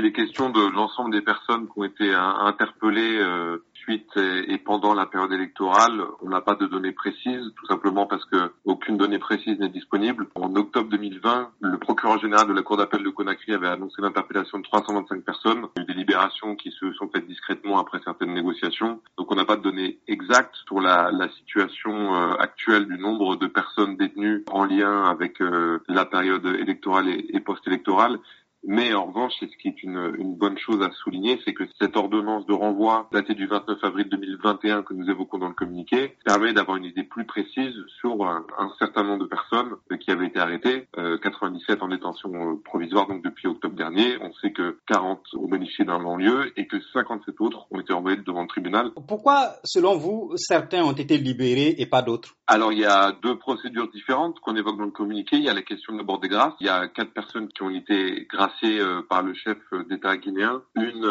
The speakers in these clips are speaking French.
Il est question de l'ensemble des personnes qui ont été interpellées suite et pendant la période électorale. On n'a pas de données précises, tout simplement parce que aucune donnée précise n'est disponible. En octobre 2020, le procureur général de la Cour d'appel de Conakry avait annoncé l'interpellation de 325 personnes. Il y a eu des libérations qui se sont faites discrètement après certaines négociations. Donc on n'a pas de données exactes sur la situation actuelle du nombre de personnes détenues en lien avec la période électorale et post-électorale. Mais en revanche, c'est ce qui est une bonne chose à souligner, c'est que cette ordonnance de renvoi datée du 29 avril 2021 que nous évoquons dans le communiqué permet d'avoir une idée plus précise sur un certain nombre de personnes qui avaient été arrêtées, 97 en détention provisoire donc depuis octobre dernier. On sait que 40 ont bénéficié d'un non-lieu et que 57 autres ont été envoyés devant le tribunal. Pourquoi, selon vous, certains ont été libérés et pas d'autres ? Alors, il y a deux procédures différentes qu'on évoque dans le communiqué. Il y a la question de l'abord des grâces. Il y a 4 personnes qui ont été graciées par le chef d'État guinéen.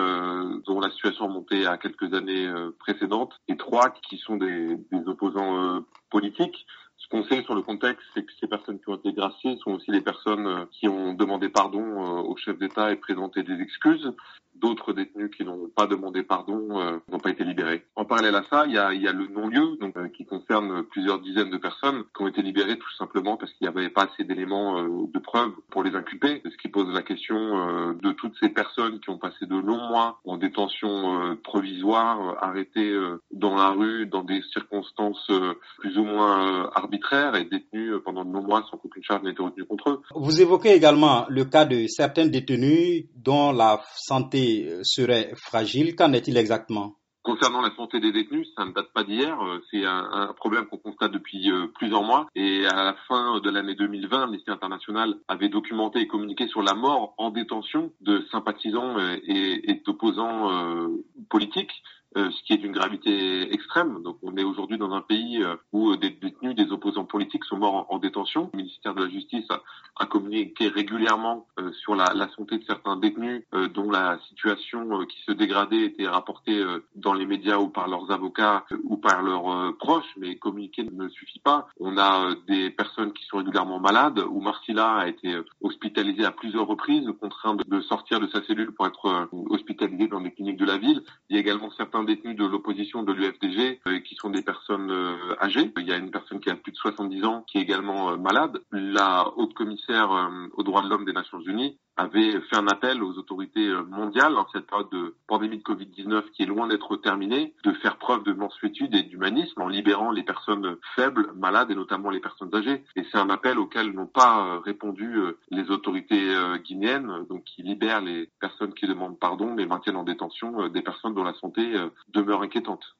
Une dont la situation remontait à quelques années précédentes. Et 3 qui sont des opposants politiques. Ce qu'on sait sur le contexte, c'est que ces personnes qui ont été graciées sont aussi les personnes qui ont demandé pardon au chef d'État et présenté des excuses. D'autres détenus qui n'ont pas demandé pardon n'ont pas été libérés. En parallèle à ça, il y a le non-lieu qui concerne plusieurs dizaines de personnes qui ont été libérées tout simplement parce qu'il n'y avait pas assez d'éléments de preuve pour les inculper. Ce qui pose la question de toutes ces personnes qui ont passé de longs mois en détention provisoire, arrêtées dans la rue, dans des circonstances plus ou moins arbitraires et détenues pendant de longs mois sans qu'aucune charge n'ait été retenue contre eux. Vous évoquez également le cas de certains détenus dont la santé serait fragile. Qu'en est-il exactement ? Concernant la santé des détenus, ça ne date pas d'hier, c'est un problème qu'on constate depuis plusieurs mois et à la fin de l'année 2020, Amnesty International avait documenté et communiqué sur la mort en détention de sympathisants et d'opposants politiques. Ce qui est d'une gravité extrême. Donc on est aujourd'hui dans un pays où des détenus, des opposants politiques sont morts en détention. Le ministère de la Justice a communiqué régulièrement sur la santé de certains détenus dont la situation qui se dégradait était rapportée dans les médias ou par leurs avocats ou par leurs proches, mais communiquer ne suffit pas. On a des personnes qui sont régulièrement malades. Oumar Sylla a été hospitalisé à plusieurs reprises, contraint de sortir de sa cellule pour être hospitalisé dans des cliniques de la ville. Il y a également certains détenus de l'opposition de l'UFDG qui sont des personnes âgées. Il y a une personne qui a plus de 70 ans qui est également malade. La haute commissaire aux droits de l'homme des Nations Unies avait fait un appel aux autorités mondiales en cette période de pandémie de Covid-19 qui est loin d'être terminée, de faire preuve de mansuétude et d'humanisme en libérant les personnes faibles, malades et notamment les personnes âgées. Et c'est un appel auquel n'ont pas répondu les autorités guinéennes, donc qui libèrent les personnes qui demandent pardon mais maintiennent en détention des personnes dont la santé demeure inquiétante.